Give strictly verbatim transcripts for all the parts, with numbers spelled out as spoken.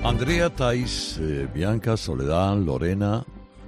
Andrea, Thais, eh, Bianca, Soledad, Lorena.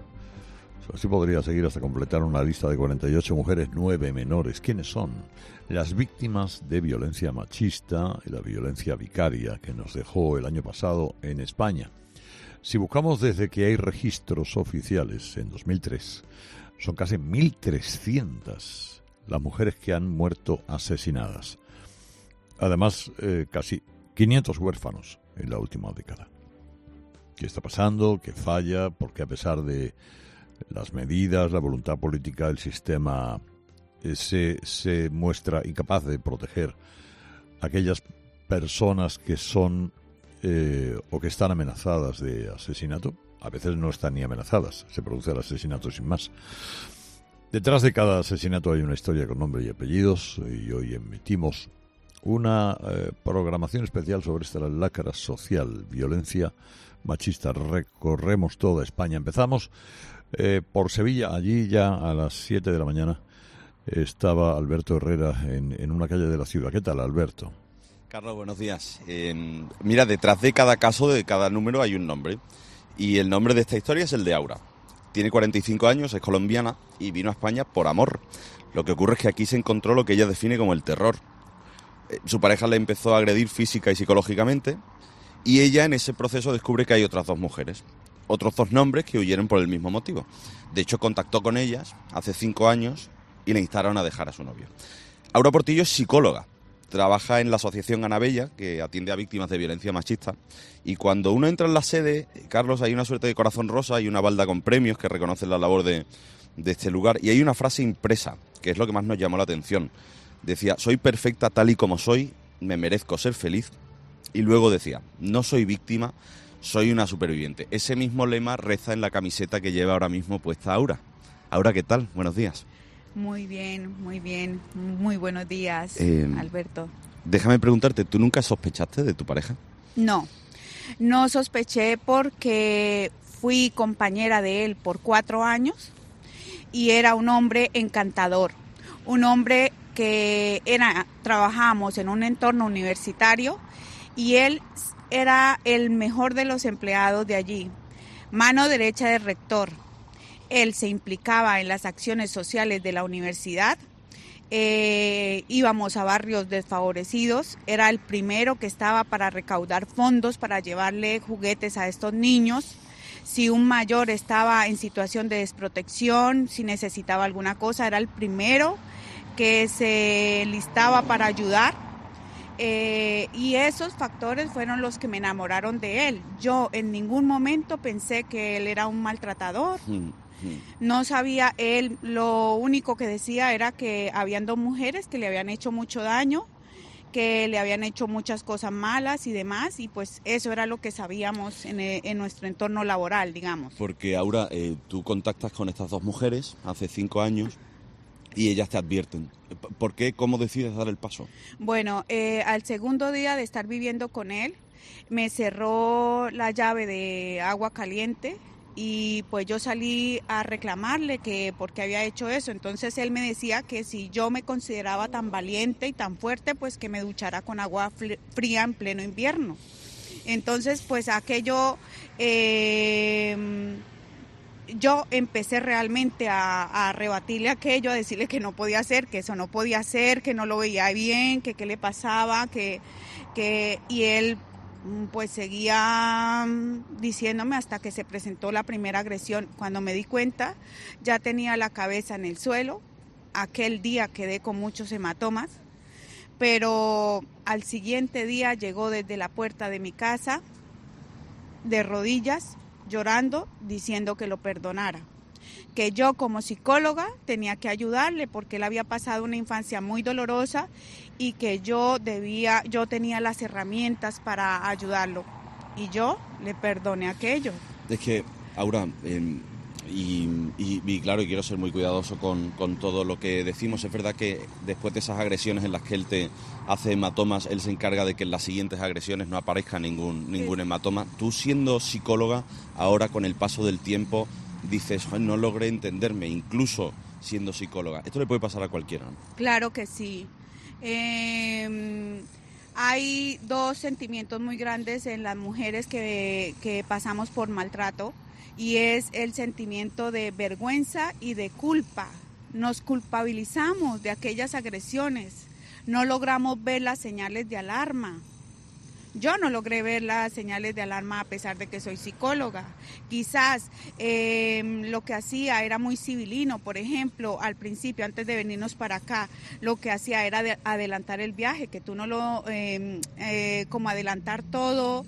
Así podría seguir hasta completar una lista de cuarenta y ocho mujeres, nueve menores. ¿Quiénes son? Las víctimas de violencia machista y la violencia vicaria que nos dejó el año pasado en España. Si buscamos desde que hay registros oficiales en dos mil tres, son casi mil trescientas las mujeres que han muerto asesinadas. Además, eh, casi quinientos huérfanos en la última década. ¿Qué está pasando? ¿Qué falla? ¿Por qué a pesar de las medidas, la voluntad política, el sistema eh, se, se muestra incapaz de proteger a aquellas personas que son eh, o que están amenazadas de asesinato? A veces no están ni amenazadas, se produce el asesinato sin más. Detrás de cada asesinato hay una historia con nombre y apellidos, y hoy emitimos una eh, programación especial sobre esta lacra social, violencia machista. Recorremos toda España. Empezamos eh, por Sevilla. Allí ya a las siete de la mañana estaba Alberto Herrera en, en una calle de la ciudad. ¿Qué tal, Alberto? Carlos, buenos días. Eh, mira, detrás de cada caso, de cada número, hay un nombre. Y el nombre de esta historia es el de Aura. Tiene cuarenta y cinco años, es colombiana y vino a España por amor. Lo que ocurre es que aquí se encontró lo que ella define como el terror. Su pareja le empezó a agredir física y psicológicamente y ella en ese proceso descubre que hay otras dos mujeres, otros dos nombres que huyeron por el mismo motivo. De hecho, contactó con ellas hace cinco años y le instaron a dejar a su novio. Aura Portillo es psicóloga, trabaja en la asociación Ana Bella, que atiende a víctimas de violencia machista, y cuando uno entra en la sede, Carlos, hay una suerte de corazón rosa y una balda con premios que reconocen la labor de, de este lugar, y hay una frase impresa, que es lo que más nos llamó la atención. Decía, soy perfecta tal y como soy, me merezco ser feliz. Y luego decía, no soy víctima, soy una superviviente. Ese mismo lema reza en la camiseta que lleva ahora mismo puesta Aura. Aura, ¿qué tal? Buenos días. Muy bien, muy bien. Muy buenos días, eh, Alberto. Déjame preguntarte, ¿tú nunca sospechaste de tu pareja? No, no sospeché porque fui compañera de él por cuatro años y era un hombre encantador, un hombre que era, trabajamos en un entorno universitario y él era el mejor de los empleados de allí, mano derecha del rector. Él se implicaba en las acciones sociales de la universidad, eh, íbamos a barrios desfavorecidos, era el primero que estaba para recaudar fondos para llevarle juguetes a estos niños. Si un mayor estaba en situación de desprotección, si necesitaba alguna cosa, era el primero que se listaba para ayudar, eh, y esos factores fueron los que me enamoraron de él. Yo en ningún momento pensé que él era un maltratador, mm, mm. no sabía, él lo único que decía era que habían dos mujeres que le habían hecho mucho daño, que le habían hecho muchas cosas malas y demás, y pues eso era lo que sabíamos en, en nuestro entorno laboral, digamos. Porque Aura, eh, tú contactas con estas dos mujeres hace cinco años, y ellas te advierten. ¿Por qué? ¿Cómo decides dar el paso? Bueno, eh, al segundo día de estar viviendo con él, me cerró la llave de agua caliente y pues yo salí a reclamarle que por qué había hecho eso. Entonces él me decía que si yo me consideraba tan valiente y tan fuerte, pues que me duchara con agua fría en pleno invierno. Entonces, pues aquello... Eh, yo empecé realmente a, a rebatirle aquello, a decirle que no podía ser, que eso no podía ser, que no lo veía bien, que qué le pasaba, que, que y él pues seguía diciéndome hasta que se presentó la primera agresión. Cuando me di cuenta, ya tenía la cabeza en el suelo. Aquel día quedé con muchos hematomas, pero al siguiente día llegó desde la puerta de mi casa, de rodillas, llorando, diciendo que lo perdonara, que yo como psicóloga tenía que ayudarle porque él había pasado una infancia muy dolorosa y que yo debía, yo tenía las herramientas para ayudarlo, y yo le perdoné aquello. Es que, Aura, eh, y, y, y claro, y quiero ser muy cuidadoso con, con todo lo que decimos. Es verdad que después de esas agresiones en las que él te hace hematomas, él se encarga de que en las siguientes agresiones no aparezca ningún, ningún hematoma. Tú, siendo psicóloga, ahora con el paso del tiempo dices, no logré entenderme, incluso siendo psicóloga. Esto le puede pasar a cualquiera, ¿no? Claro que sí. Eh, Hay dos sentimientos muy grandes en las mujeres que, que pasamos por maltrato, y es el sentimiento de vergüenza y de culpa. Nos culpabilizamos de aquellas agresiones, no logramos ver las señales de alarma. Yo no logré ver las señales de alarma a pesar de que soy psicóloga. Quizás eh, lo que hacía era muy civilino. Por ejemplo, al principio, antes de venirnos para acá, lo que hacía era de adelantar el viaje, que tú no lo, eh, eh, como adelantar todo,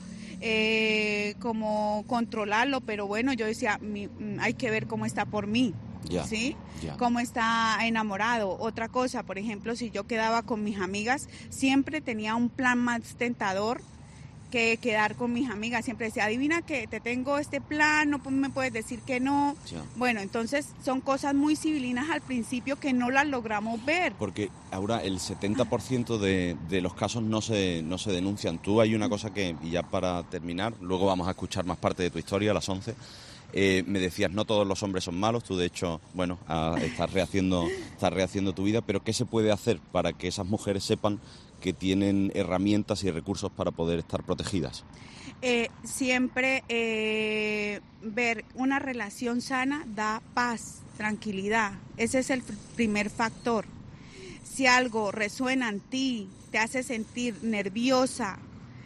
eh, como controlarlo, pero bueno, yo decía, mi, hay que ver cómo está por mí. Ya, ¿Sí? ya. Cómo está enamorado. Otra cosa, por ejemplo, si yo quedaba con mis amigas, siempre tenía un plan más tentador que quedar con mis amigas. Siempre decía, adivina que te tengo este plan, no me puedes decir que no. Ya. Bueno, entonces son cosas muy civilinas al principio que no las logramos ver. Porque ahora el setenta por ciento de, de los casos no se, no se denuncian. Tú hay una cosa que, y ya para terminar, luego vamos a escuchar más parte de tu historia a las once. Eh, me decías, no todos los hombres son malos, tú de hecho, bueno, a, estás rehaciendo, estás rehaciendo tu vida, pero ¿qué se puede hacer para que esas mujeres sepan que tienen herramientas y recursos para poder estar protegidas? Eh, siempre eh, ver una relación sana da paz, tranquilidad. Ese es el primer factor. Si algo resuena en ti, te hace sentir nerviosa,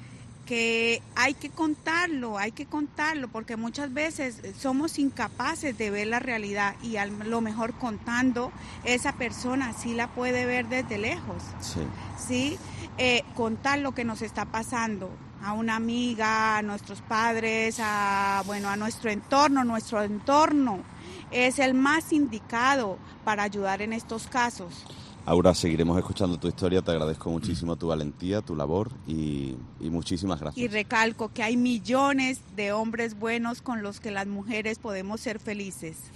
que hay que contarlo, hay que contarlo, porque muchas veces somos incapaces de ver la realidad, y a lo mejor contando, esa persona sí la puede ver desde lejos. Sí. ¿Sí? Eh, contar lo que nos está pasando a una amiga, a nuestros padres, a, bueno, a nuestro entorno. Nuestro entorno es el más indicado para ayudar en estos casos. Aura, seguiremos escuchando tu historia, te agradezco muchísimo tu valentía, tu labor y, y muchísimas gracias. Y recalco que hay millones de hombres buenos con los que las mujeres podemos ser felices.